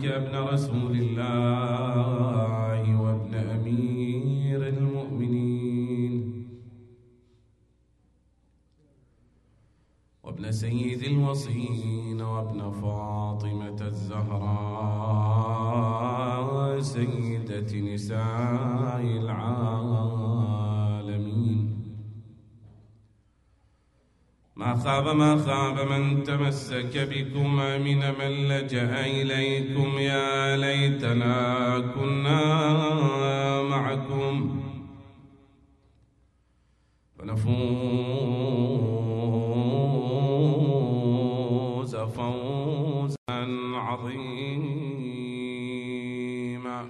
يا ابن رسول الله وابن أمير المؤمنين وابن سيد الوصين وابن فاطمة الزهراء سيدة نساء العالمين. ما خاب من تمسك بكما من من لجأ إليكم. يا ليتنا كنا معكم فنفوز فوزا عظيما.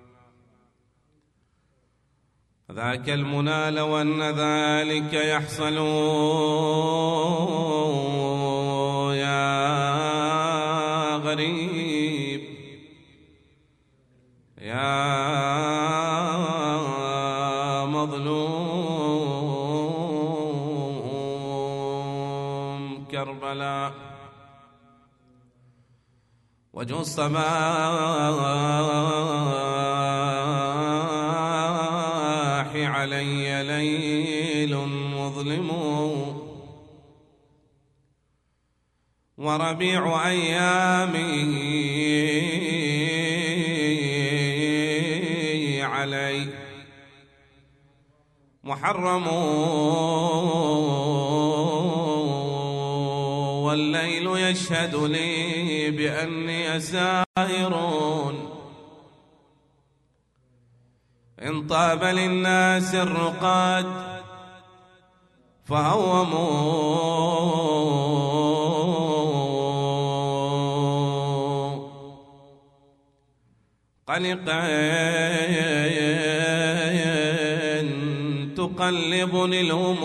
ذاك المنى لو أن ذلك يحصل يا غريب يا مظلوم كربلاء وجه الصباح علي ليل مظلم وربيع أيامي علي محرم والليل يشهد لي بأني ساهر إن طاب للناس الرقاد فهوموا قلقا تقلبني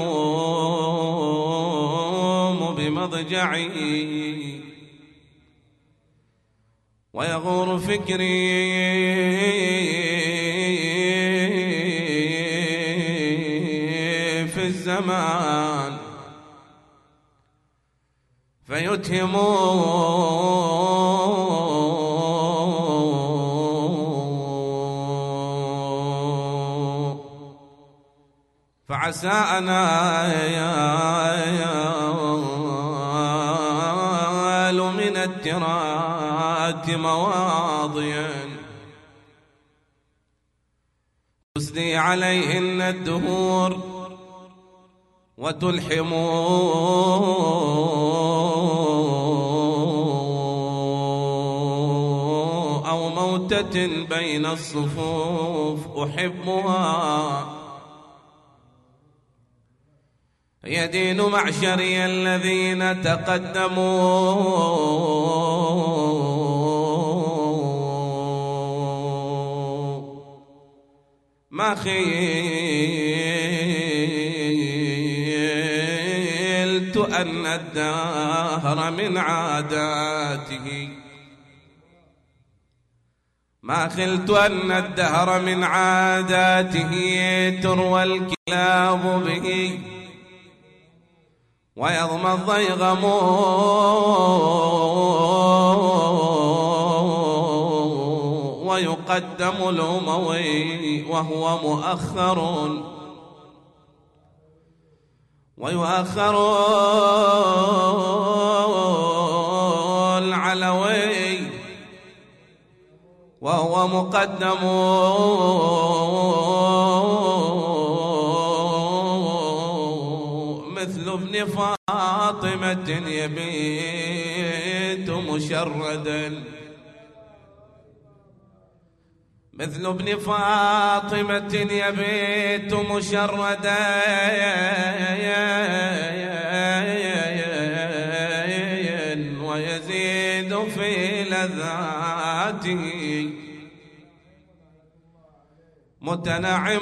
الهموم بمضجعي ويغور فكري في الزمان فيتهم فعسى أنا ينال من الترات مواضيا تسدي عليهن الدهور وتلحم أو موتة بين الصفوف أحبها هي دين معشري الذين تقدموا ما خيلت أن الدهر من عاداته ما خلت أن الدهر من عاداته تروى الكلاب به ويضمى الضيغم ويقدم الأموي وهو مؤخر ويؤخر العلوي وهو مقدم مثل ابن فاطمة يبيت مشردا مثل ابن فاطمة يبيت مشردا ويزيد في لذاته متنعم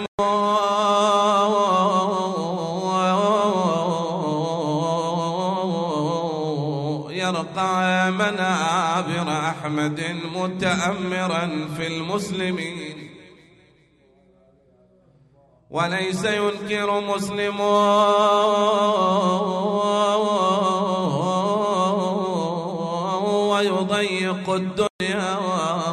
يرقى منابر أحمد متأمرا في المسلمين وليس ينكر مسلم ويضيق الدنيا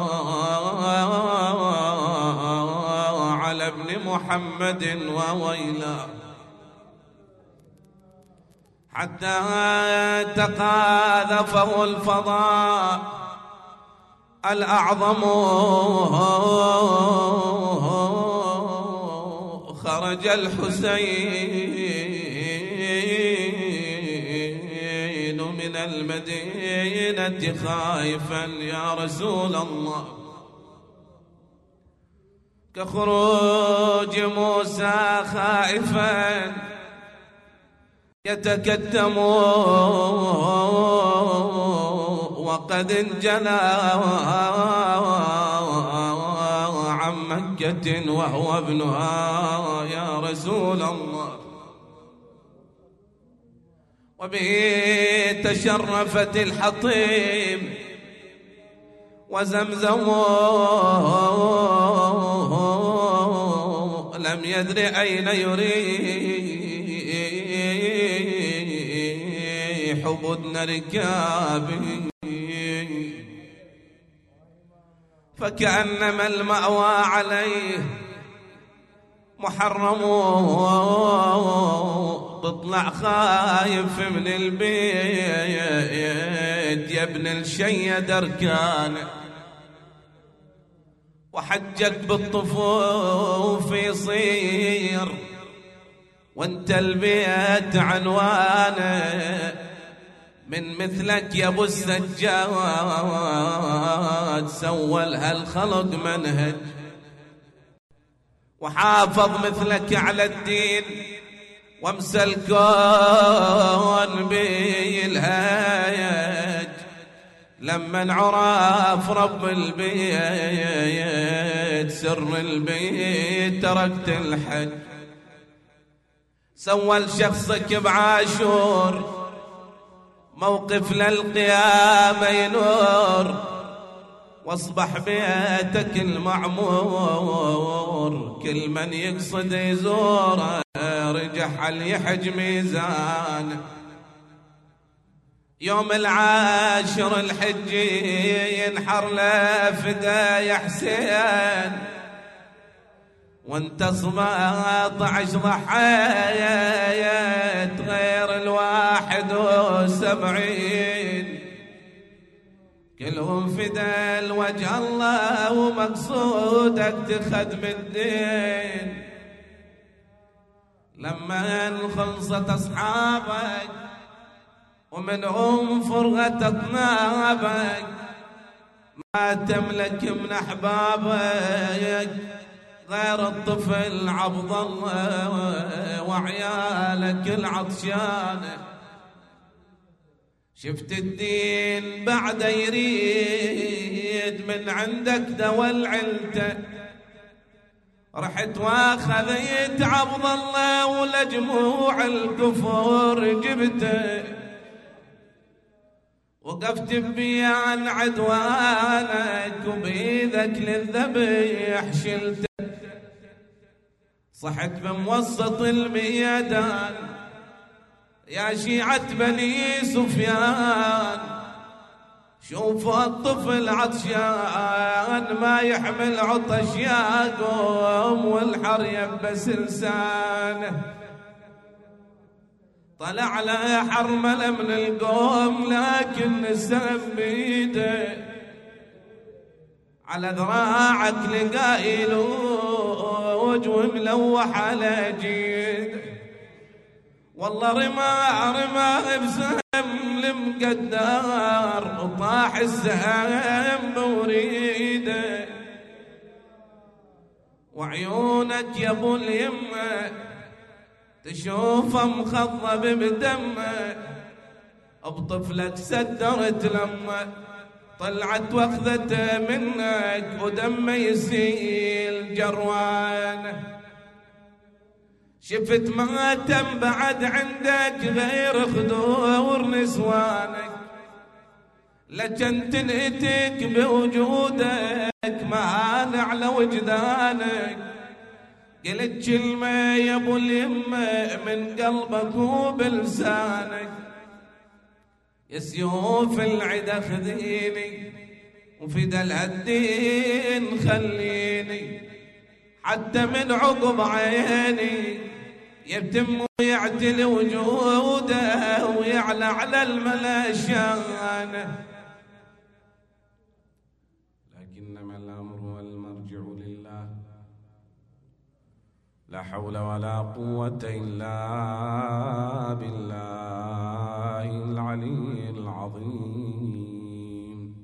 على ابن محمد وويلا، حتى تقاذفه الفضاء الأعظم، خرج الحسين من المدينة خائفا يا رسول الله، كخروج موسى خائفا يتكتم وقد انجلى عن مكة وهو ابنها يا رسول الله، وبه تشرفت الحطيم وزمزم، لم يدر أين يريح بدن ركابه، فكأنما المأوى عليه محرم، تطلع خايف من البيت يا ابن الشيد أركانه، وحجك بالطفوف يصير وانت البيت عنوانه، من مثلك يا ابو السجاد سوى لها الخلق منهج، وحافظ مثلك على الدين وامسى الكون بالهاج، لما عرف رب البيت سر البيت تركت الحج، سوى لشخصك بعاشور موقف للقيامة ينور، واصبح بيتك المعمور كل من يقصد يزوره رجح على يحج ميزان، يوم العاشر الحج ينحر له فدايا حسين، وانت 17 ضحيت غير 71 كلهم فدا لوجه الله، ومقصودك تخدم الدين، لما خلصت أصحابك ومنهم فرغت أطنابك، ما تملك من أحبابك غير الطفل عبد الله وعيالك العطشانة، شفت الدين بعد يريد من عندك دوا العلته، رحت واخذيت عبد الله ولجموع الكفر جبته، وقفت بيان عدوانك وبيدك للذبح شلته، صحت بموسط الميدان يا شيعة بني سفيان، شوفوا الطفل عطشان ما يحمل عطش يا قوم، والحر يبس لسانه، طلع له حرملة من القوم لكن السم بيده، على ذراعك لقايلوج وملوح على جيده، والله رمى بسهم المقدار وطاح السهم بوريده، وعيونك يا ابو اليمه تشوفه مخضب بدمه، بطفلك سدرت لما طلعت واخذته منك ودمه يسيل جروانه، شفت ما تم بعد عندك غير خدور نسوانك، لكن تنأتك بوجودك مانع لوجدانك، قلت كلمة يا ابو اليمة من قلبك وبلسانك، يا سيوف العدا خذيني وفدا الدين خليني، حتى من عقب عيني يتم ويعتلي وجوده ويعلى على الملا شانه. لكنما الأمر والمرجع لله، لا حول ولا قوة إلا بالله العلي العظيم.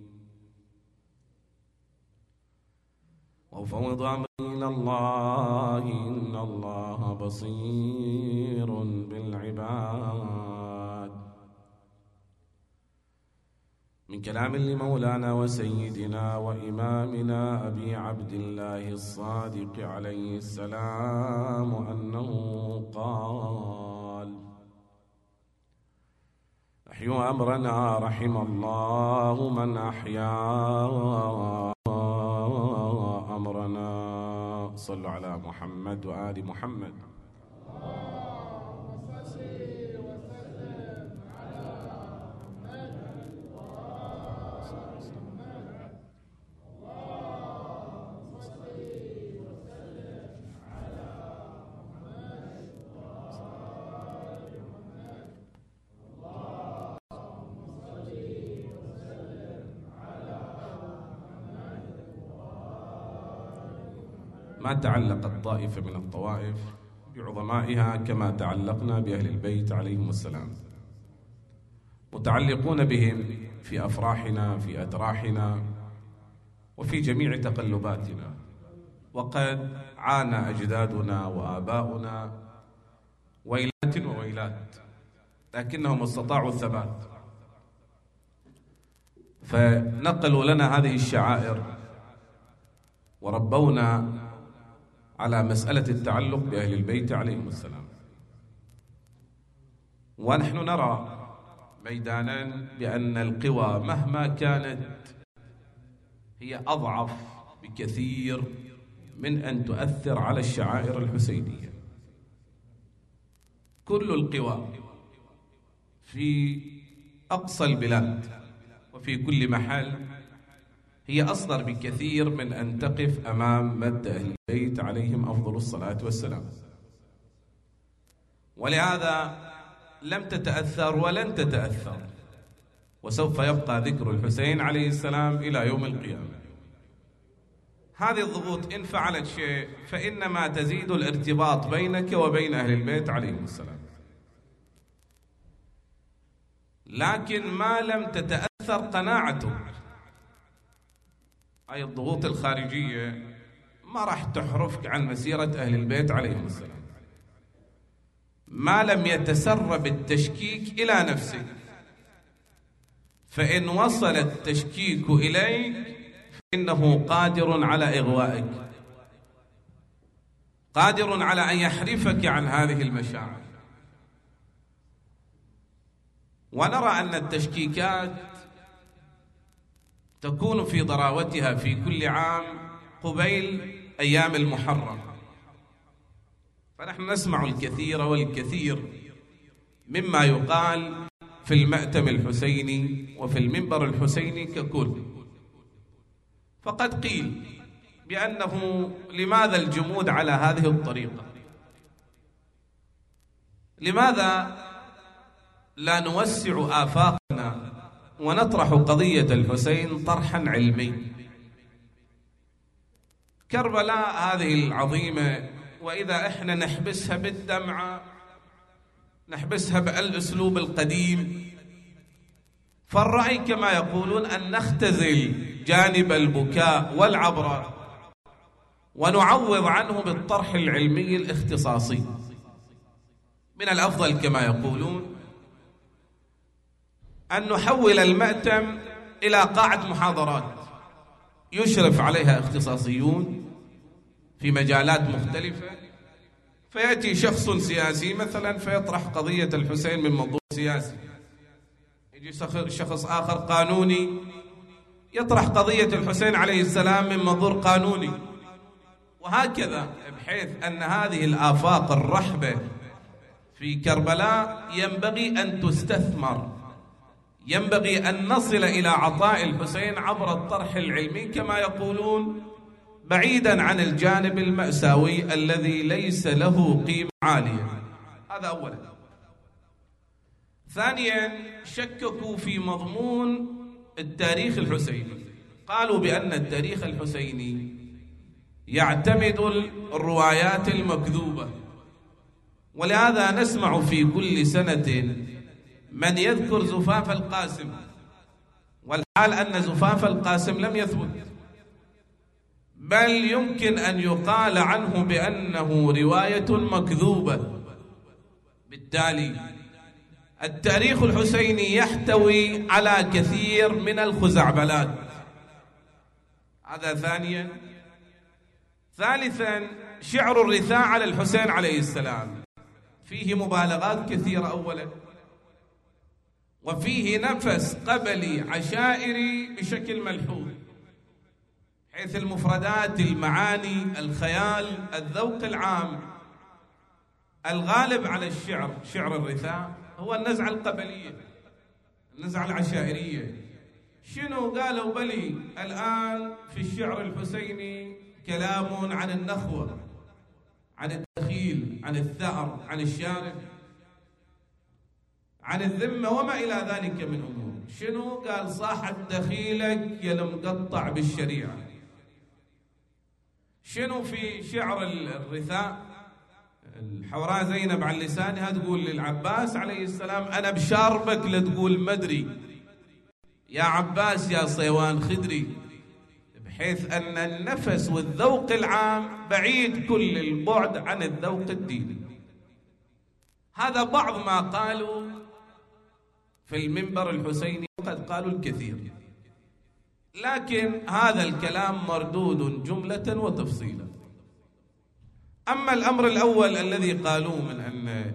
وفوض أمري إلى الله إن الله بصير بالعباد. من كلام لمولانا وسيدنا وإمامنا أبي عبد الله الصادق عليه السلام أنه قال: أحيوا أمرنا رحم الله من أحيا أمرنا. صلوا على محمد وآل محمد. ما تعلقت طائفة من الطوائف بعظمائها كما تعلقنا بأهل البيت عليهم السلام، متعلقون بهم في أفراحنا في أتراحنا وفي جميع تقلباتنا. وقد عانى أجدادنا وآباؤنا ويلات وويلات، لكنهم استطاعوا الثبات، فنقلوا لنا هذه الشعائر وربونا على مسألة التعلق بأهل البيت عليهم السلام. ونحن نرى ميدانا بأن القوى مهما كانت هي أضعف بكثير من أن تؤثر على الشعائر الحسينية. كل القوى في أقصى البلاد وفي كل محل هي أصغر بكثير من أن تقف أمام مد أهل البيت عليهم أفضل الصلاة والسلام. ولهذا لم تتأثر ولن تتأثر، وسوف يبقى ذكر الحسين عليه السلام إلى يوم القيامة. هذه الضغوط إن فعلت شيء فإنما تزيد الارتباط بينك وبين أهل البيت عليهم السلام، لكن ما لم تتأثر قناعتك، أي الضغوط الخارجية ما راح تحرفك عن مسيرة أهل البيت عليهم السلام. ما لم يتسرب التشكيك إلى نفسك، فإن وصل التشكيك إليك فإنه قادر على إغوائك، قادر على أن يحرفك عن هذه المشاعر. ونرى أن التشكيكات تكون في ضراوتها في كل عام قبيل أيام المحرم، فنحن نسمع الكثير والكثير مما يقال في المأتم الحسيني وفي المنبر الحسيني ككل. فقد قيل بأنه لماذا الجمود على هذه الطريقة؟ لماذا لا نوسع آفاقنا ونطرح قضية الحسين طرحا علمي؟ كربلاء هذه العظيمة، وإذا إحنا نحبسها بالدمعة نحبسها بالأسلوب القديم، فالرأي كما يقولون أن نختزل جانب البكاء والعبرة ونعوض عنه بالطرح العلمي الاختصاصي. من الأفضل كما يقولون أن نحول المأتم إلى قاعة محاضرات يشرف عليها اختصاصيون في مجالات مختلفة، فيأتي شخص سياسي مثلا فيطرح قضية الحسين من منظور سياسي، يجي شخص آخر قانوني يطرح قضية الحسين عليه السلام من منظور قانوني، وهكذا، بحيث أن هذه الآفاق الرحبة في كربلاء ينبغي أن تستثمر، ينبغي أن نصل إلى عطاء الحسين عبر الطرح العلمي كما يقولون بعيدا عن الجانب المأساوي الذي ليس له قيمة عالية. هذا أولا. ثانيا، شككوا في مضمون التاريخ الحسيني، قالوا بأن التاريخ الحسيني يعتمد الروايات المكذوبة، ولهذا نسمع في كل سنة من يذكر زفاف القاسم، والحال أن زفاف القاسم لم يثبت، بل يمكن أن يقال عنه بأنه رواية مكذوبة. بالتالي التاريخ الحسيني يحتوي على كثير من الخزعبلات. هذا ثانيا. ثالثا، شعر الرثاء على الحسين عليه السلام فيه مبالغات كثيرة أولا، وفيه نفس قبلي عشائري بشكل ملحوظ، حيث المفردات، المعاني، الخيال، الذوق العام الغالب على الشعر، شعر الرثاء، هو النزعة القبلية، النزعة العشائرية. شنو قالوا بلي الآن في الشعر الحسيني؟ كلام عن النخوة، عن الدخيل، عن الثأر، عن الشارف، عن الذمة وما إلى ذلك من أمور. شنو قال؟ صاحت دخيلك يا المقطع بالشريعة. شنو في شعر الرثاء؟ الحوراء زينب عن لسانها تقول للعباس عليه السلام: أنا بشاربك لتقول مدري يا عباس يا صيوان خدري، بحيث أن النفس والذوق العام بعيد كل البعد عن الذوق الديني. هذا بعض ما قالوا في المنبر الحسيني، وقد قالوا الكثير، لكن هذا الكلام مردود جملة وتفصيلا. أما الأمر الأول الذي قالوه من أن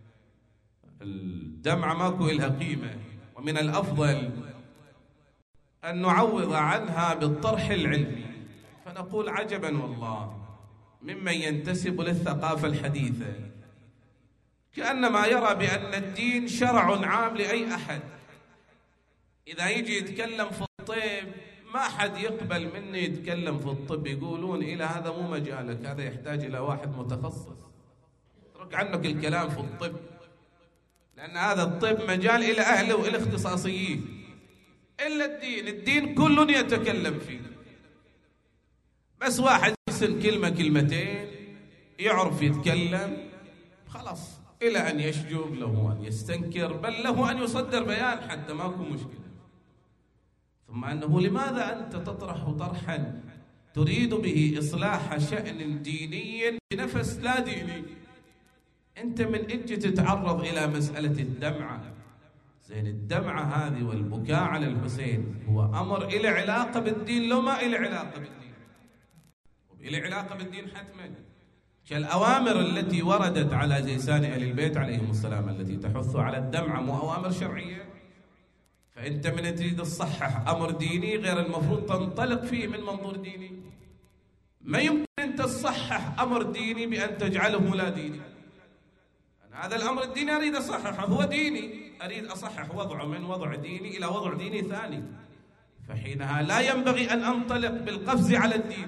الدمعة ماكو إلها قيمة ومن الأفضل أن نعوض عنها بالطرح العلمي، فنقول عجبا والله ممن ينتسب للثقافة الحديثة، كأنما يرى بأن الدين شرع عام لأي أحد. إذا يجي يتكلم في الطب ما حد يقبل منه يتكلم في الطب، يقولون إلى هذا مو مجالك، هذا يحتاج إلى واحد متخصص، اترك عنك الكلام في الطب، لأن هذا الطب مجال إلى أهله وإلى اختصاصيين. إلا الدين كل يتكلم فيه، بس واحد يحسن كلمة كلمتين يعرف يتكلم خلاص، إلى أن يشجب، له أن يستنكر، بل له أن يصدر بيان حتى ماكو مشكلة. ثم أنه لماذا أنت تطرح طرحا تريد به إصلاح شأن ديني بنفس لا ديني؟ أنت من إجي تتعرض إلى مسألة الدمعة، زين الدمعة هذه والبكاء على الحسين هو أمر إلى علاقة بالدين، لو ما إلى علاقة بالدين، إلى علاقة بالدين حتما. كالأوامر التي وردت على زيسان أهل البيت عليهم السلام التي تحث على الدمعة مو أوامر شرعية؟ فأنت من تريد تصحح أمر ديني غير المفروض تنطلق فيه من منظور ديني. ما يمكن أن تصحح أمر ديني بأن تجعله لا ديني. أنا هذا الأمر الديني أريد أصححه، هو ديني، أريد أصحح وضعه من وضع ديني إلى وضع ديني ثاني، فحينها لا ينبغي أن أنطلق بالقفز على الدين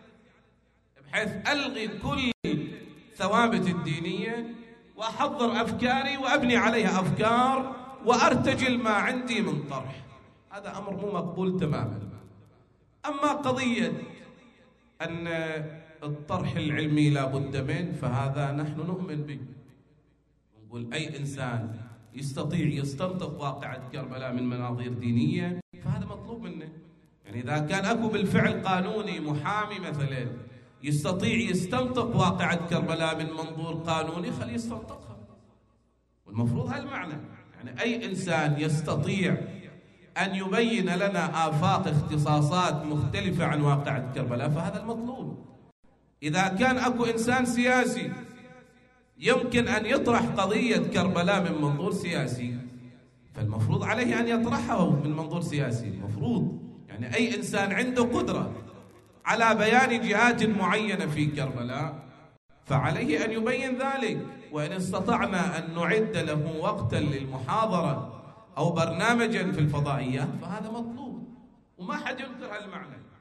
بحيث ألغي كل ثوابت الدينية وأحضر أفكاري وأبني عليها أفكار وأرتجل ما عندي من طرح. هذا أمر مو مقبول تماما. أما قضية أن الطرح العلمي لا بد منه، فهذا نحن نؤمن به، نقول أي إنسان يستطيع يستنطق واقعة كربلاء من مناظير دينية فهذا مطلوب منه. يعني إذا كان أكو بالفعل قانوني محامي مثلا يستطيع يستنطق واقعة كربلاء من منظور قانوني، خليه يستنطقها، والمفروض هالمعنى. يعني أي إنسان يستطيع أن يبين لنا آفاق اختصاصات مختلفة عن واقعة كربلاء فهذا المطلوب. إذا كان أكو إنسان سياسي يمكن أن يطرح قضية كربلاء من منظور سياسي، فالمفروض عليه أن يطرحه من منظور سياسي. المفروض يعني أي إنسان عنده قدرة على بيان جهات معينة في كربلاء فعليه أن يبين ذلك، وإن استطعنا أن نعد له وقتا للمحاضرة أو برنامجا في الفضائيات فهذا مطلوب، وما حد ينكر هالمعنى.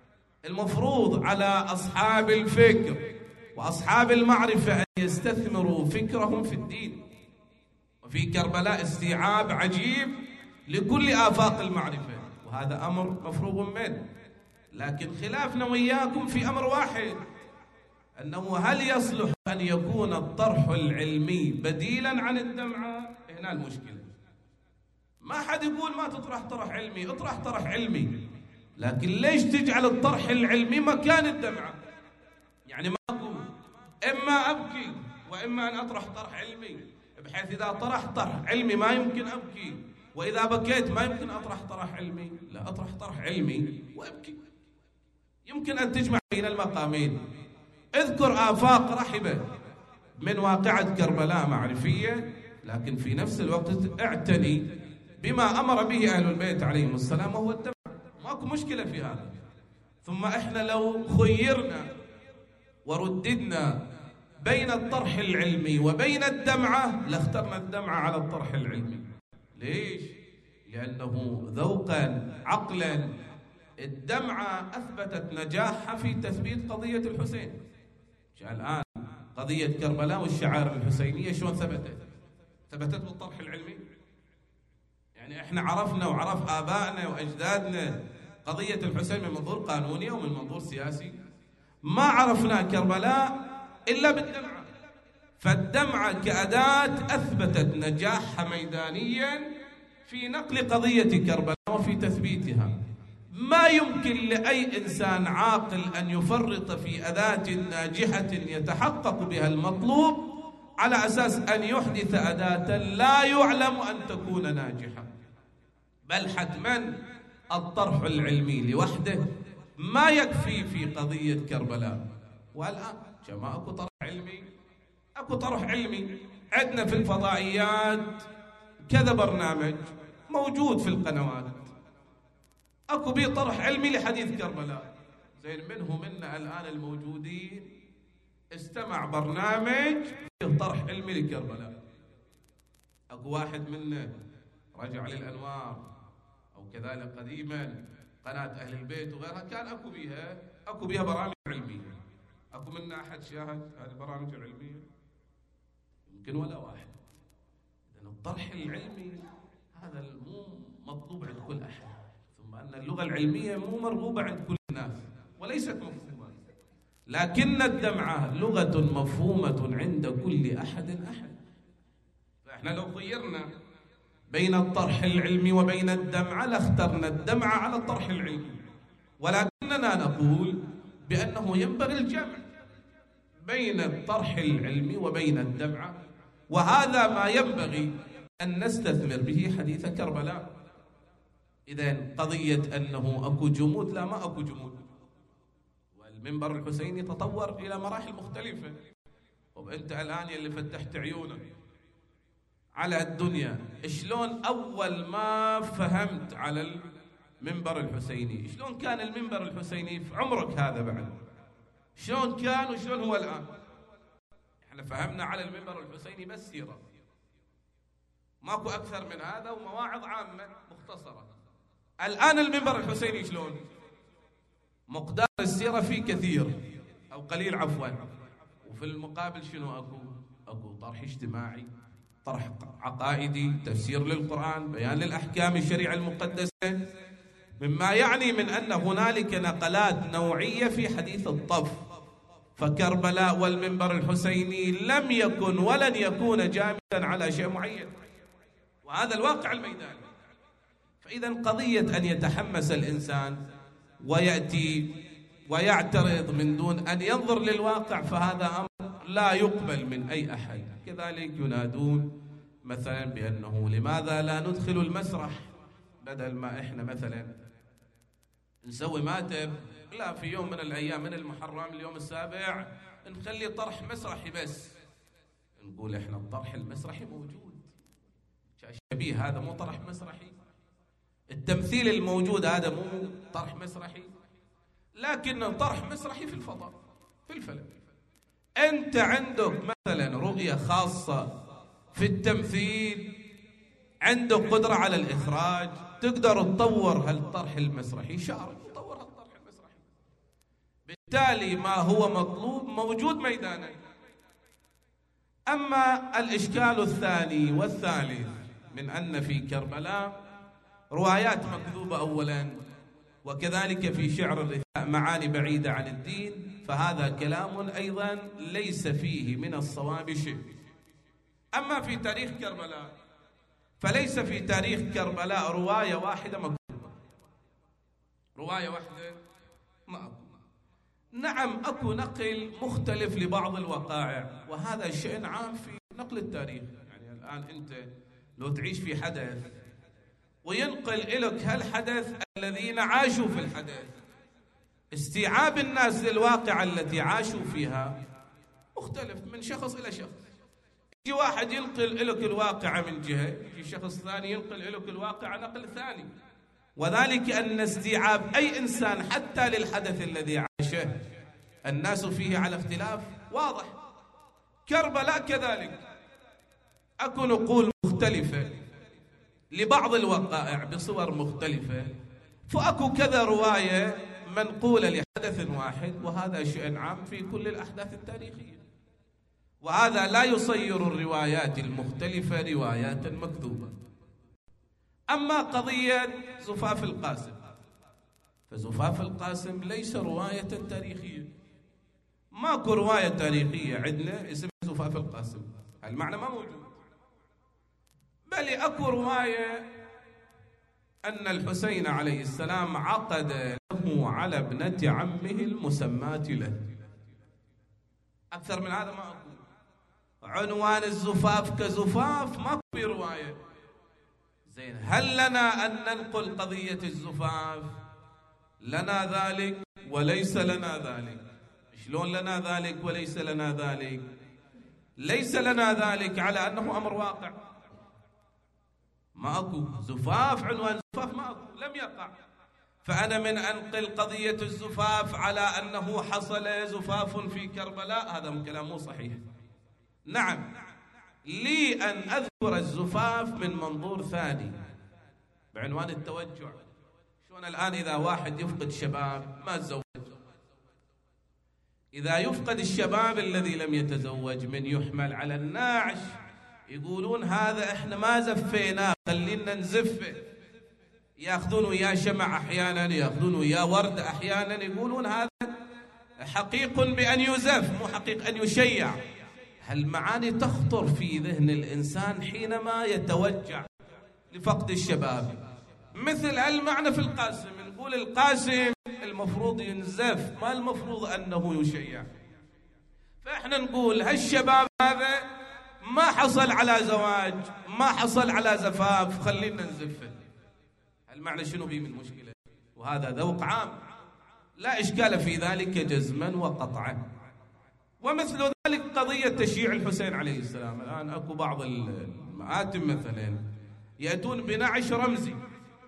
المفروض على أصحاب الفكر وأصحاب المعرفة أن يستثمروا فكرهم في الدين. وفي كربلاء استيعاب عجيب لكل آفاق المعرفة، وهذا أمر مفروغ منه. لكن خلافنا وإياكم في أمر واحد، أنه هل يصلح أن يكون الطرح العلمي بديلا عن الدمعة؟ هنا المشكلة. ما حد يقول ما تطرح طرح علمي، اطرح طرح علمي، لكن ليش تجعل الطرح العلمي مكان الدمعة؟ يعني ما أقول إما أبكي وإما أن أطرح طرح علمي، بحيث إذا طرحت طرح علمي ما يمكن أبكي، وإذا بكيت ما يمكن أطرح طرح علمي. لا، أطرح طرح علمي وأبكي، يمكن أن تجمع بين المقامين. اذكر آفاق رحبة من واقعة كربلاء معرفية، لكن في نفس الوقت اعتني بما أمر به أهل البيت عليهم السلام وهو الدمع. ماكو مشكلة في هذا. ثم إحنا لو خيرنا ورددنا بين الطرح العلمي وبين الدمعة لاخترنا الدمعة على الطرح العلمي. ليش؟ لأنه ذوقا عقلا الدمعة أثبتت نجاحها في تثبيت قضية الحسين. الآن قضية كربلاء والشعائر الحسينية شلون ثبتت؟ ثبتت بالطرح العلمي. يعني احنا عرفنا وعرف آبائنا وأجدادنا قضية الحسين من منظور قانوني ومن منظور سياسي. ما عرفنا كربلاء إلا بالدمعة. فالدمعة كأداة أثبتت نجاحها ميدانيا في نقل قضية كربلاء وفي تثبيتها. ما يمكن لأي إنسان عاقل أن يفرط في أداة ناجحة يتحقق بها المطلوب على أساس أن يحدث أداة لا يعلم أن تكون ناجحة. بل حتما الطرح العلمي لوحده ما يكفي في قضية كربلاء. والآن كما أكو طرح علمي أكو طرح علمي. عندنا في الفضائيات كذا برنامج موجود في القنوات أكو بيه طرح علمي لحديث كربلاء. زين منه منا الآن الموجودين استمع برنامج فيه طرح علمي لكربلاء. أكو واحد منا رجع للأنوار أو كذلك قديما قناة أهل البيت وغيرها كان أكو بيها برامج علمية. أكو منا أحد شاهد هذه البرامج العلمية؟ يمكن ولا واحد. لأن الطرح العلمي هذا مو مطلوب عند كل أحد، ثم أن اللغة العلمية مو مرغوبة عند كل الناس وليست مفهومة، لكن الدمعة لغة مفهومة عند كل أحد. فإحنا لو خيرنا بين الطرح العلمي وبين الدمعة لاخترنا الدمعة على الطرح العلمي، ولكننا نقول بأنه ينبغي الجمع بين الطرح العلمي وبين الدمعة، وهذا ما ينبغي أن نستثمر به حديث كربلاء. إذن قضية أنه أكو جمود، لا ما أكو جمود. والمنبر الحسيني تطور إلى مراحل مختلفة. وأنت الآن يلي فتحت عيونك على الدنيا، شلون أول ما فهمت على المنبر الحسيني، شلون كان المنبر الحسيني في عمرك هذا بعد، شلون كان وشلون هو الآن؟ احنا فهمنا على المنبر الحسيني بس سيرة، ماكو أكثر من هذا ومواعظ عامة مختصرة. الآن المنبر الحسيني شلون؟ مقدار السيرة فيه كثير أو قليل عفوا، وفي المقابل شنو أكو طرح اجتماعي، طرح عقائدي، تفسير للقرآن، بيان للأحكام الشريعة المقدسة، مما يعني من أن هنالك نقلات نوعية في حديث الطف. فكربلاء والمنبر الحسيني لم يكن ولن يكون جامدا على شيء معين، وهذا الواقع الميداني. فإذا قضية أن يتحمس الإنسان ويأتي ويعترض من دون أن ينظر للواقع فهذا أمر لا يقبل من أي أحد. كذلك ينادون مثلا بأنه لماذا لا ندخل المسرح، بدل ما إحنا مثلا نسوي ماتب، لا في يوم من الأيام من المحرم اليوم السابع نخلي طرح مسرحي بس. نقول إحنا الطرح المسرحي موجود، شبيه هذا مو طرح مسرحي، التمثيل الموجود هذا مو طرح مسرحي، لكن طرح مسرحي في الفضاء في الفلك. أنت عندك مثلا رؤية خاصة في التمثيل، عندك قدرة على الإخراج، تقدر تطور هالطرح المسرحي، شارك وطور هالطرح المسرحي. بالتالي ما هو مطلوب موجود ميدانا. أما الإشكال الثاني والثالث من أن في كربلاء روايات مكذوبة أولا، وكذلك في شعر الرثاء معاني بعيدة عن الدين، فهذا كلام أيضا ليس فيه من الصواب شيء. أما في تاريخ كربلاء فليس في تاريخ كربلاء رواية واحدة مكذوبة، رواية واحدة ما أكو. نعم أكو نقل مختلف لبعض الوقائع، وهذا شيء عام في نقل التاريخ. يعني الآن أنت لو تعيش في حدث وينقل لك هالحدث الذين عاشوا في الحدث، استيعاب الناس للواقع التي عاشوا فيها مختلف من شخص إلى شخص. يجي واحد ينقل لك الواقع من جهة، يجي شخص ثاني ينقل لك الواقع نقل ثاني، وذلك أن استيعاب أي إنسان حتى للحدث الذي عاشه الناس فيه على اختلاف واضح. كربلاء كذلك أكو نقول مختلفة لبعض الوقائع بصور مختلفة، فأكو كذا رواية منقولة لحدث واحد، وهذا شيء عام في كل الأحداث التاريخية، وهذا لا يصير الروايات المختلفة روايات مكذوبة. أما قضية زفاف القاسم، فزفاف القاسم ليس رواية تاريخية، ماكو رواية تاريخية عندنا اسمها زفاف القاسم، المعنى ما موجود. بل أكو رواية أن الحسين عليه السلام عقد له على ابنة عمه المسماة له. أكثر من هذا ما أقول. عنوان الزفاف كزفاف ما في رواية. زين، هل لنا أن ننقل قضية الزفاف؟ لنا ذلك وليس لنا ذلك. شلون لنا ذلك وليس لنا ذلك؟ ليس لنا ذلك على أنه أمر واقع، ما أكو زفاف، عنوان زفاف ما أكو، لم يقع. فأنا من أنقل قضية الزفاف على أنه حصل زفاف في كربلاء، هذا كلام مو صحيح. نعم، لي أن أذكر الزفاف من منظور ثاني بعنوان التوجع. شلون الآن إذا واحد يفقد شباب ما تزوج، إذا يفقد الشباب الذي لم يتزوج من يحمل على الناعش، يقولون هذا احنا ما زفيناه خلينا نزفه، ياخذون وياه شمع احيانا، ياخذون وياه ورد احيانا، يقولون هذا حقيق بان يزف مو حقيق ان يشيع. هالمعاني تخطر في ذهن الانسان حينما يتوجع لفقد الشباب. مثل هالمعنى في القاسم، نقول القاسم المفروض ينزف، ما المفروض انه يشيع. فاحنا نقول هالشباب هذا ما حصل على زواج، ما حصل على زفاف، خلينا نزفه. المعنى شنو بيه من مشكلة؟ وهذا ذوق عام لا إشكال في ذلك جزما وقطعا. ومثل ذلك قضية تشييع الحسين عليه السلام. الآن أكو بعض المآتم مثلا يأتون بنعش رمزي،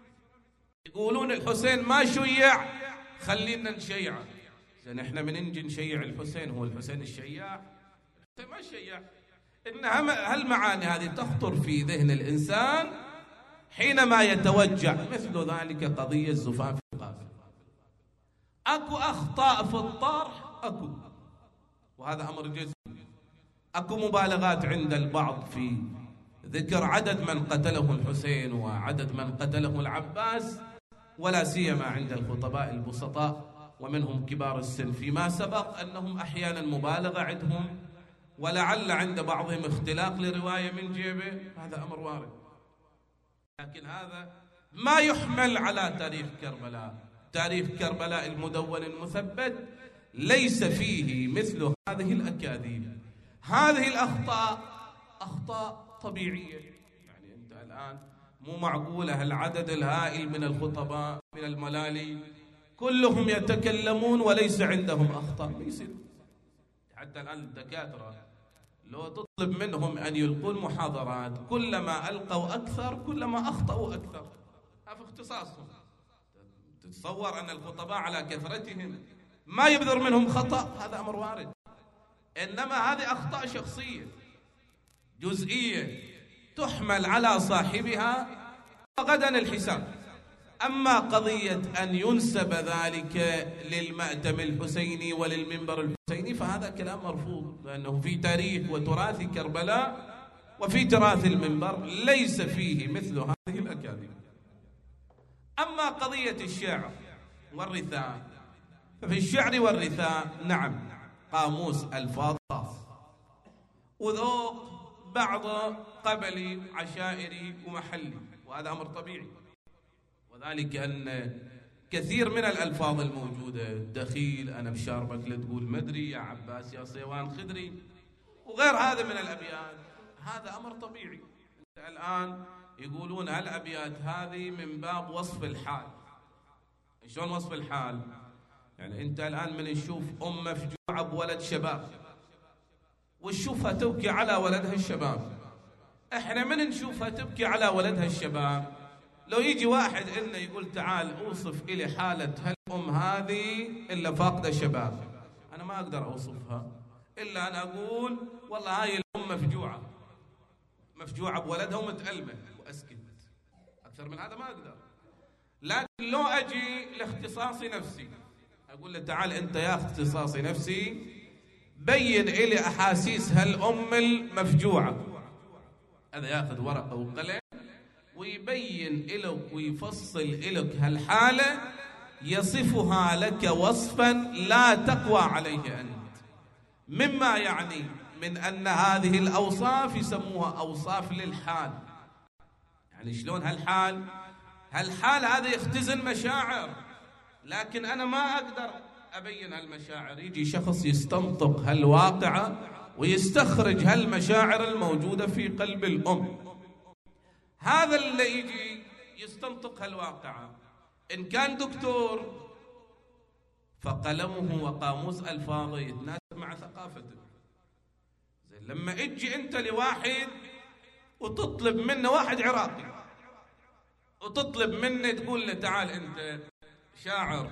يقولون الحسين ما شيع خلينا نشيعه. زين، احنا من نجي نشيع الحسين هو الحسين الشياع؟ الحسين ما شيع. إن هالمعاني هذه تخطر في ذهن الإنسان حينما يتوجع. مثل ذلك قضية زفاف القاسم. أكو أخطاء في الطرح، أكو، وهذا أمر جزئي. أكو مبالغات عند البعض في ذكر عدد من قتله الحسين وعدد من قتله العباس، ولا سيما عند الخطباء البسطاء ومنهم كبار السن، فيما سبق أنهم أحيانا مبالغة عندهم، ولعل عند بعضهم اختلاق لرواية من جيبه، هذا أمر وارد. لكن هذا ما يحمل على تاريخ كربلاء. تاريخ كربلاء المدون المثبت ليس فيه مثل هذه الأكاذيب. هذه الأخطاء أخطاء طبيعية. يعني أنت الآن مو معقولة العدد الهائل من الخطباء من الملالي كلهم يتكلمون وليس عندهم أخطاء. يصير حتى الآن الدكاترة لو تطلب منهم أن يلقون محاضرات كلما ألقوا أكثر كلما أخطأوا أكثر، هذا اختصاصهم. تتصور أن الخطباء على كثرتهم ما يبذر منهم خطأ، هذا أمر وارد. إنما هذه أخطاء شخصية جزئية تحمل على صاحبها، وغدا الحساب. أما قضية أن ينسب ذلك للمأتم الحسيني وللمنبر الحسيني فهذا كلام مرفوض، لأنه في تاريخ وتراث كربلاء وفي تراث المنبر ليس فيه مثل هذه الأكاذيب. أما قضية الشعر والرثاء ففي الشعر والرثاء نعم قاموس ألفاظ خاص وذوق بعض قبلي عشائري ومحلي، وهذا أمر طبيعي، وذلك أن كثير من الألفاظ الموجودة دخيل أنا بشاربك لا تقول مدري يا عباس يا صيوان خدري وغير هذا من الأبيات، هذا أمر طبيعي. أنت الآن يقولون هالأبيات هذه من باب وصف الحال. شلون وصف الحال؟ يعني أنت الآن من نشوف أم مفجوعة بولد شباب ونشوفها تبكي على ولدها الشباب، احنا من نشوفها تبكي على ولدها الشباب لو يجي واحد إلنا يقول تعال اوصف إلي حالة هالأم هذه إلا فاقدة شباب، أنا ما أقدر أوصفها إلا أنا أقول والله هاي الأم مفجوعة بولدها ومتألمة وأسكت، أكثر من هذا ما أقدر. لكن لو أجي لاختصاصي نفسي أقول له تعال أنت يا اختصاصي نفسي بين إلي أحاسيس هالأم المفجوعة، هذا ياخذ ورقة وقلم ويبين لك ويفصل لك هالحالة يصفها لك وصفا لا تقوى عليه أنت، مما يعني من أن هذه الأوصاف يسموها أوصاف للحال. يعني شلون هالحال هذا يختزن مشاعر، لكن أنا ما أقدر أبين هالمشاعر، يجي شخص يستنطق هالواقعة ويستخرج هالمشاعر الموجودة في قلب الأم، هذا اللي يجي يستنطق هالواقعة إن كان دكتور فقلمه وقاموس ألفاظه يتناسب مع ثقافته. زين لما اجي أنت لواحد وتطلب منه واحد عراقي وتطلب منه تقول له تعال أنت شاعر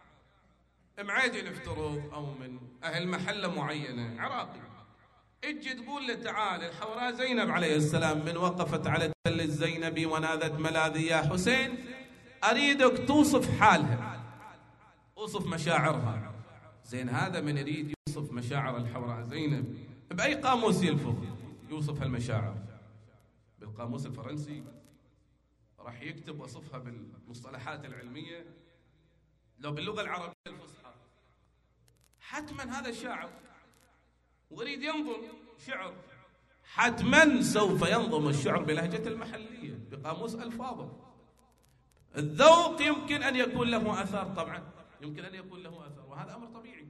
معيدي نفترض أو من أهل محلة معينة عراقي، اجي تقول له تعال الحوراء زينب عليه السلام من وقفت على التل الزينبي ونادت ملاذي يا حسين، أريدك توصف حالها، اوصف مشاعرها. زين هذا من يريد يوصف مشاعر الحوراء زينب بأي قاموس يلفظ يوصف هالمشاعر؟ بالقاموس الفرنسي راح يكتب وصفها بالمصطلحات العلمية؟ لو باللغة العربية الفصحى حتما هذا الشاعر ويريد ينظم شعر حتما سوف ينظم الشعر بلهجة المحلية بقاموس ألفاظه. الذوق يمكن أن يكون له أثر، طبعا يمكن أن يكون له أثر وهذا أمر طبيعي،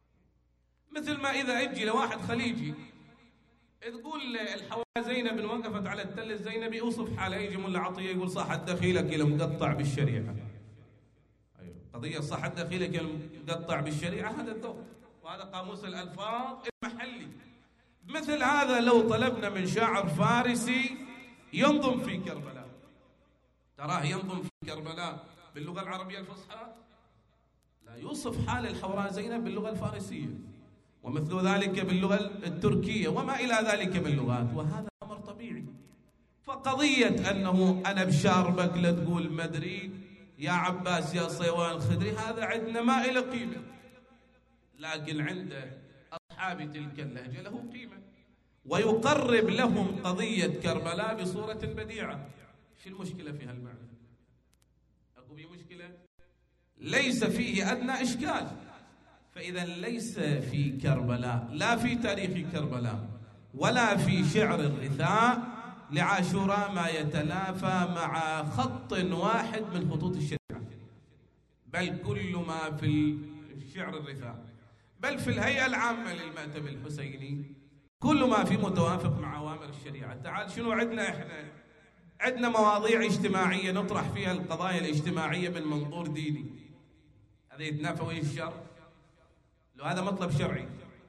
مثل ما إذا أجي لواحد خليجي تقول الحوراء زينب وقفت على التل الزينبي اوصف حالها، يجي ملا عطية يقول صح الدخيلك إلى مقطع بالشريعة. أيوة قضية صح الدخيلك إلى مقطع بالشريعة، هذا الذوق وهذا قاموس الألفاظ المحلي. مثل هذا لو طلبنا من شاعر فارسي ينظم في كربلاء، تراه ينظم في كربلاء باللغة العربية الفصحى، لا يوصف حال الحوراء زينب باللغة الفارسية ومثل ذلك باللغة التركية وما إلى ذلك من لغات، وهذا أمر طبيعي. فقضية أنه أنا بشاربك لا تقول مدري يا عباس يا صيوان خدري هذا عندنا ما إله قيمة، لكن عند أصحاب تلك اللهجة له قيمة ويقرب لهم قضية كربلاء بصورة بديعة. شو المشكلة في هالمعنى؟ أكو في مشكلة؟ ليس فيه أدنى إشكال. فإذا ليس في كربلاء لا في تاريخ كربلاء ولا في شعر الرثاء لعاشوراء ما يتلافى مع خط واحد من خطوط الشريعة، بل كل ما في الشعر الرثاء بل في الهيئة العامة للمأتم الحسيني كل ما في متوافق مع أوامر الشريعة. تعال شنو عندنا إحنا؟ عندنا مواضيع اجتماعية نطرح فيها القضايا الاجتماعية من منظور ديني، هذا يتنافى ويا الشرع؟ لو هذا مطلب شرعي.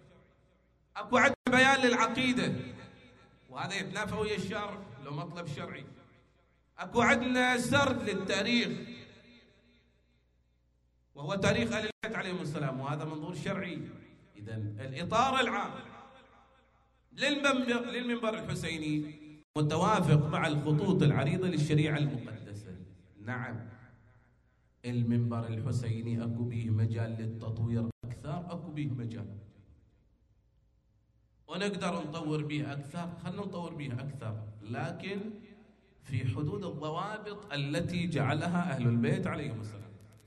اكو عندنا بيان للعقيدة وهذا يتنافى ويا الشرع لو مطلب شرعي. اكو عندنا سرد للتاريخ وهو تاريخ أهل البيت عليهم السلام وهذا منظور شرعي. إذا الإطار العام للمنبر الحسيني متوافق مع الخطوط العريضة للشريعة المقدسة. نعم المنبر الحسيني اكو بيه مجال للتطوير اكثر، اكو بيه مجال ونقدر نطور بيه اكثر، خلنا نطور بيه اكثر، لكن في حدود الضوابط التي جعلها اهل البيت عليهم السلام،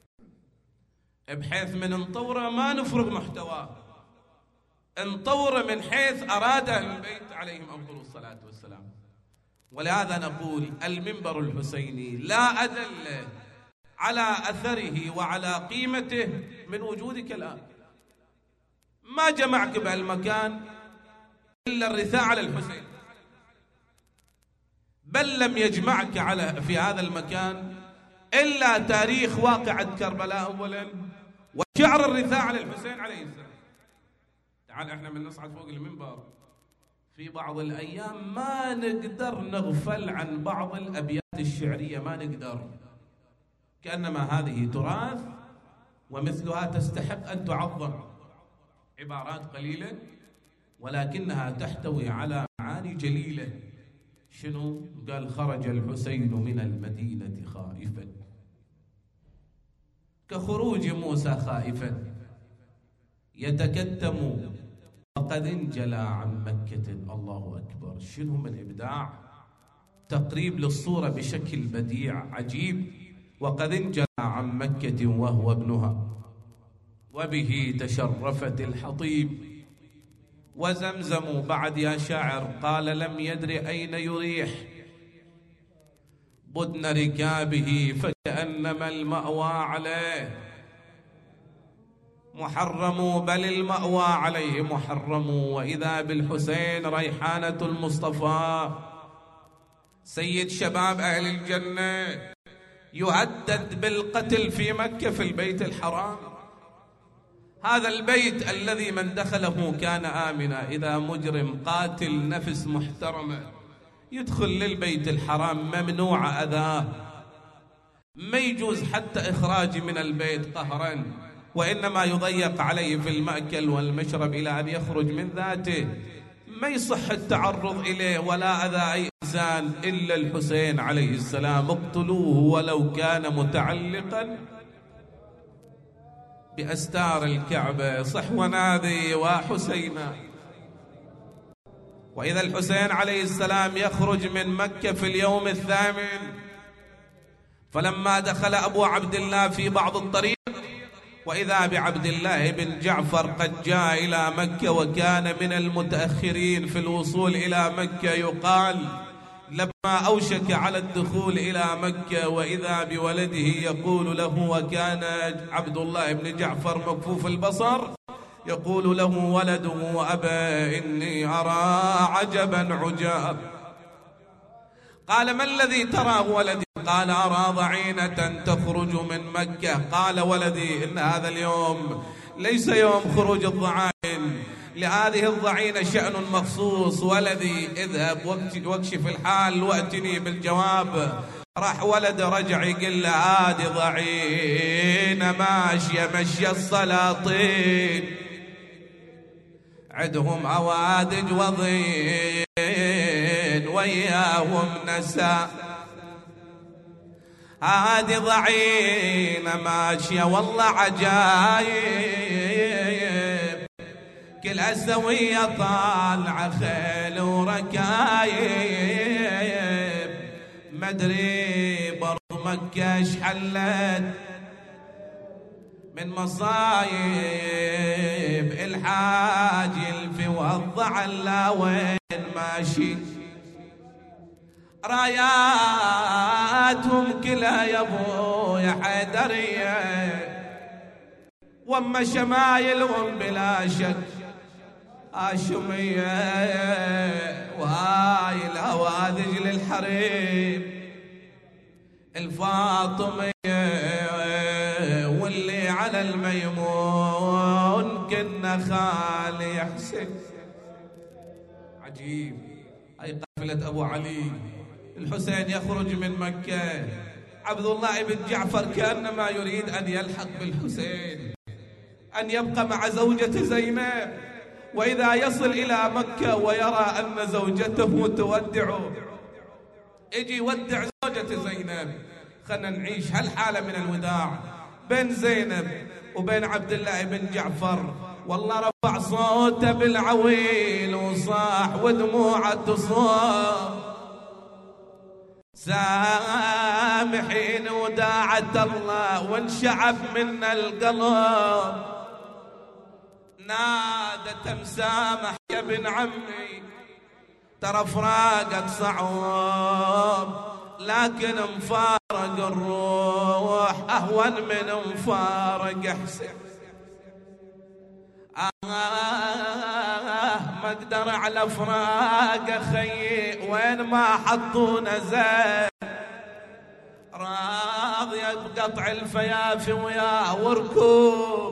بحيث من نطوره ما نفرغ محتواه، نطوره من حيث اراد اهل البيت عليهم افضل الصلاه والسلام. ولهذا نقول المنبر الحسيني لا أدل على أثره وعلى قيمته من وجودك الآن. ما جمعك بهالمكان إلا الرثاء على الحسين، بل لم يجمعك في هذا المكان إلا تاريخ واقعة كربلاء أولا وشعر الرثاء على الحسين عليه السلام. تعال احنا من نصعد فوق المنبر في بعض الأيام ما نقدر نغفل عن بعض الأبيات الشعرية، ما نقدر، كأنما هذه تراث ومثلها تستحق أن تعظم. عبارات قليلة ولكنها تحتوي على معاني جليلة. شنو؟ قال خرج الحسين من المدينة خائفا كخروج موسى خائفا يتكتم وقد انجلى عن مكة. الله أكبر، شنو من إبداع، تقريب للصورة بشكل بديع عجيب. وقد انجلى عن مكة وهو ابنها وبه تشرفت الحطيب. وزمزم بعد يا شاعر قال لم يدر أين يريح بدن ركابه فكأنما المأوى عليه محرم، بل المأوى عليه محرم. وإذا بالحسين ريحانة المصطفى سيد شباب أهل الجنة يهدد بالقتل في مكة في البيت الحرام، هذا البيت الذي من دخله كان آمنا. إذا مجرم قاتل نفس محترمة يدخل للبيت الحرام ممنوع أذاه، ما يجوز حتى إخراج من البيت قهرا، وإنما يضيق عليه في المأكل والمشرب إلى أن يخرج من ذاته، ما يصح التعرض إليه ولا أذى أي إنسان إلا الحسين عليه السلام. اقتلوه ولو كان متعلقا بأستار الكعبة، صح ونادي وحسينا. وإذا الحسين عليه السلام يخرج من مكة في اليوم الثامن، فلما دخل أبو عبد الله في بعض الطريق وإذا بعبد الله بن جعفر قد جاء إلى مكة وكان من المتأخرين في الوصول إلى مكة، يقال لما أوشك على الدخول إلى مكة وإذا بولده يقول له، وكان عبد الله بن جعفر مكفوف البصر، يقول له ولده أبا إني أرى عجبا عجاب. قال ما الذي تراه ولدي؟ قال أرى ضعينة تخرج من مكة. قال ولدي إن هذا اليوم ليس يوم خروج الضعائن، لهذه الضعينة شأن مخصوص. ولدي اذهب واكشف الحال وأتني بالجواب. راح ولد رجع يقول له هذه ضعينة ماشية مشي السلاطين، عندهم أوادج وضين وياهم نساء، هذه ضعينة ماشية والله عجايب، كلها سوية طالعة خيل وركايب، مدري برضو مكة شحلت من مصايب، الحاج يلفي وضع لا وين ماشي، راياتهم كلها يا ابو يا حيدريه، واما شمايلهم بلا شك هاشميه، وهاي الهواذج للحريم الفاطميه، واللي على الميمون كنا خالي حسين. عجيب، هاي قافله ابو علي. الحسين يخرج من مكة، عبد الله بن جعفر كأنما يريد أن يلحق بالحسين، أن يبقى مع زوجة زينب، وإذا يصل إلى مكة ويرى أن زوجته تودعه، يجي يودع زوجة زينب، خلنا نعيش هالحالة من الوداع بين زينب وبين عبد الله بن جعفر. والله رفع صوته بالعويل وصاح ودموعه تصاب، سامحين وداعة الله وانشعب منا القلب. نادت مسامح يا ابن عمي، ترى فراقك صعب، لكن مفارق الروح أهون من مفارق حسين. ما اقدر على فراق خيي، وين ما حطونا زين، راضية بقطع الفيافي وياه وركوب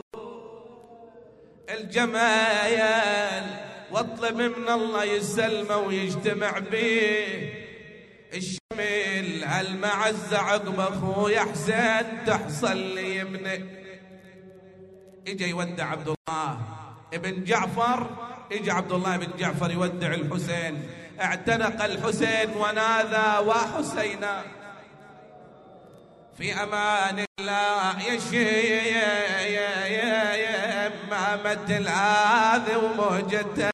الجمايل، واطلب من الله يسلمه ويجتمع بيه الشمل. هالمعزة عقب اخويا حسين تحصل لي يمني. اجا يودع عبد الله ابن جعفر، اجا عبد الله بن جعفر يودع الحسين. اعتنق الحسين ونادى وحسينا في امان الله. يا شيخ ما مثل هذا ومهجته،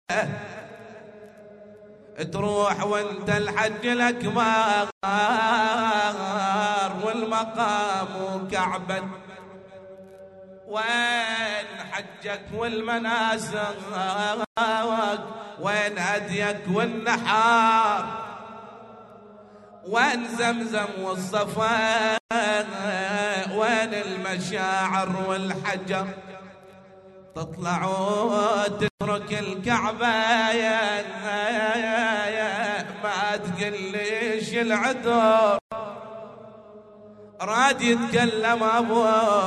تروح وانت الحج الاكبر والمقام وكعبة، وين حجك والمناسك، وين هديك والنحار، وين زمزم والصفا، وين المشاعر والحجر. تطلع وتترك الكعبة ما تقليش العذر. راد يتكلم ابو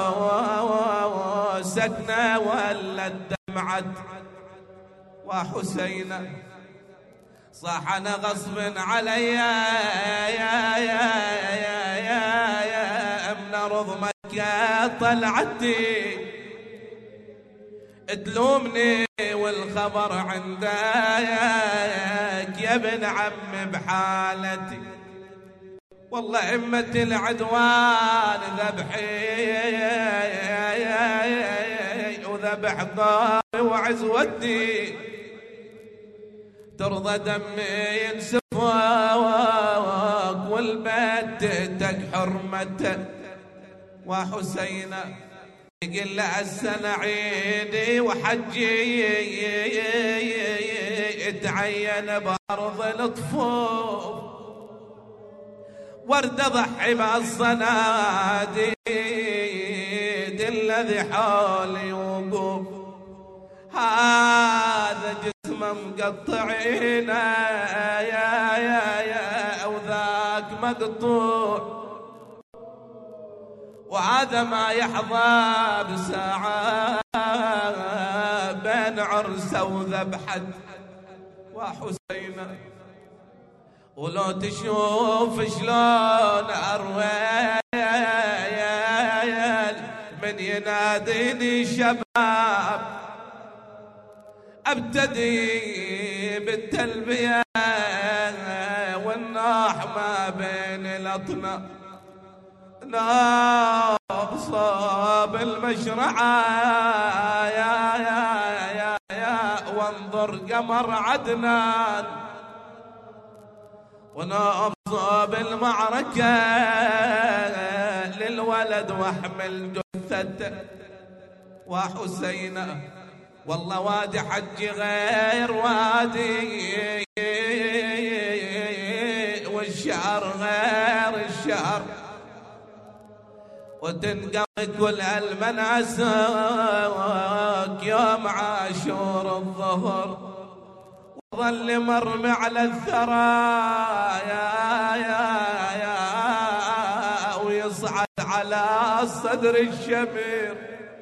سكنة ولا الدمعة وحسينة، صح انا غصب علي من ارض مكة طلعتي، تلومني والخبر عندك يا ابن عم بحالتي. والله إمة العدوان ذبحي وذبح ضاري وعزوتي، ترضى دمي ينسفك والبيت تتك حرمته. وحسينة يقول له السنة عيدي وحجي اتعين بأرض الطفوف، ورد ضحي بالصناديد الذي حولي وقوف. هذا جسمه مقطعين يا وذاك مقطوع، وهذا ما يحظى بساعة بين عرسه وذبحة وحسينة. ولو تشوف شلون أرويل من يناديني شباب، أبتدي بالتلبية والناح ما بين الأطناب، ناب صاب المشرعة يا وانظر قمر عدنان، وناب صاب المعركة للولد واحمل جثته. وحسينة والله وادي حجي غير وادي، والشعر غير الشعر، وتنقضي كل المناسك يوم عاشور الظهر، وظل مرمي على الثرى ويصعد على الصدر الشمير،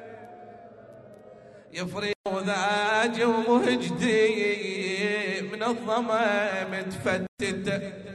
يفري ذاج ومهجدي من الظما متفتته.